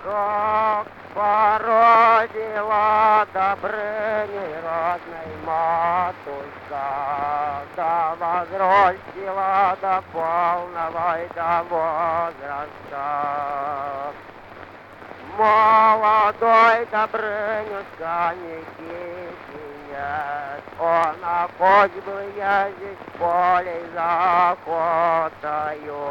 Как породила Добрыней родной матушка, да возростила до полного и до возраста. Молодой Добрынюшка Никитинец, он хоть бы ездить в поле за охотою.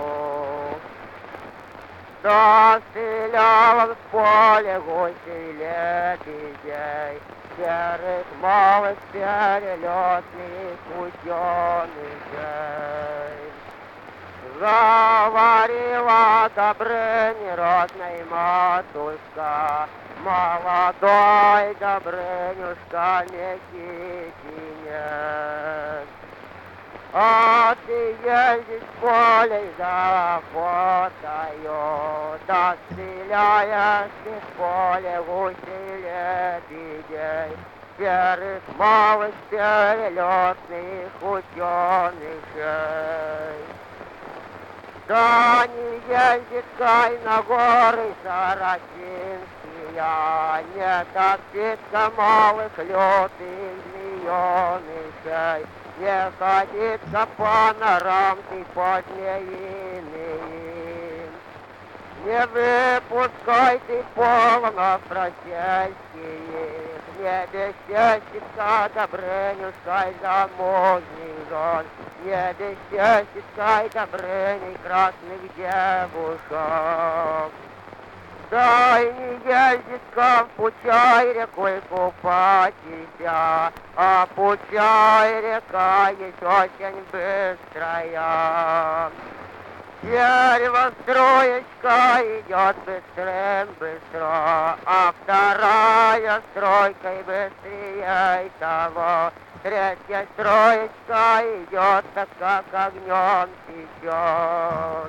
Да стрелял он в поле гусей лебедей, серых малых перелетных утенышей. Говорила Добрыне родной матушка, молодой Добрынюшка Никитинец. А ты ездишь в поле за охотою, да стреляешь ты в поле гусей лебедей, серых малых перелетных утенышей. Да не ездит Кай на горы сарацинские, не топится малых лютых змеенышей, не ходится по норам ты позднеиным. Не выпускай ты полно просельских, не бесчестится Добрынюшкой замужних жен, не бесчестится Добрыней красных девушек. Да и не ездит-ка в Пучай рекой купатися, а Пучай река есть очень быстрая. Дерево строечка идет быстро, а вторая стройка и быстрее того. Третья строечка идет так, как огнем течет.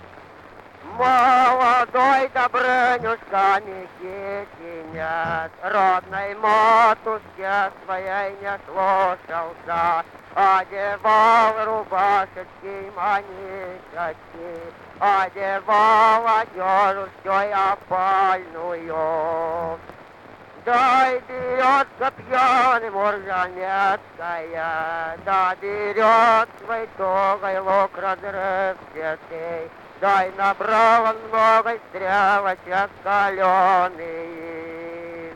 Молодой Добрынюшка Никитинец родной матушке своей не слушался, одевал рубашечки манишечки, одевал одежду всей опальную. Дай берется пьяный Мурзанецкая, да берет свой тугой лук разрывчатый, дай набрал он много стрелочек каленых.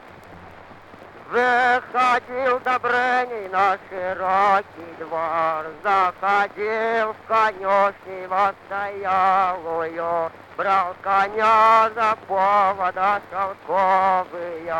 Выходил Добрыней на широкий двор, заходил в конюшни постоялую, брал коня за повода шелковые.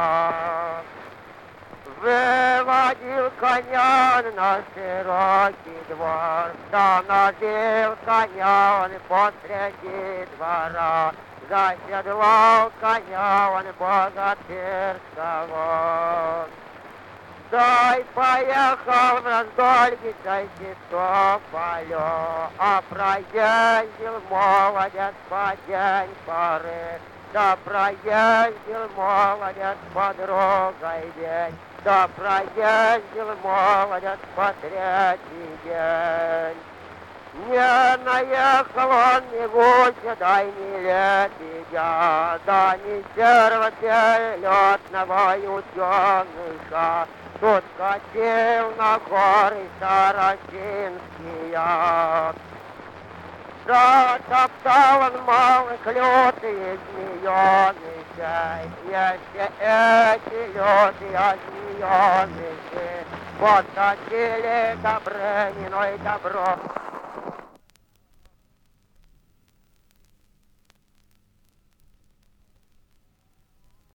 Выводил коня на широкий двор, да надел коня он посреди двора, заседлал коня он богатырского. Да и поехал в раздолье Севастополю, а проездил молодец по день поры, да проездил молодец по другой день, да проездил молодец по третий день. Не наехал он ни гуся, да и ни лебедя, да ни серого перелетного утеныша. Тут катил на горы сарацинские. Затоптал он малых лютых змеенышей, если эти лютые змееныши подкатили Добрыниной добро.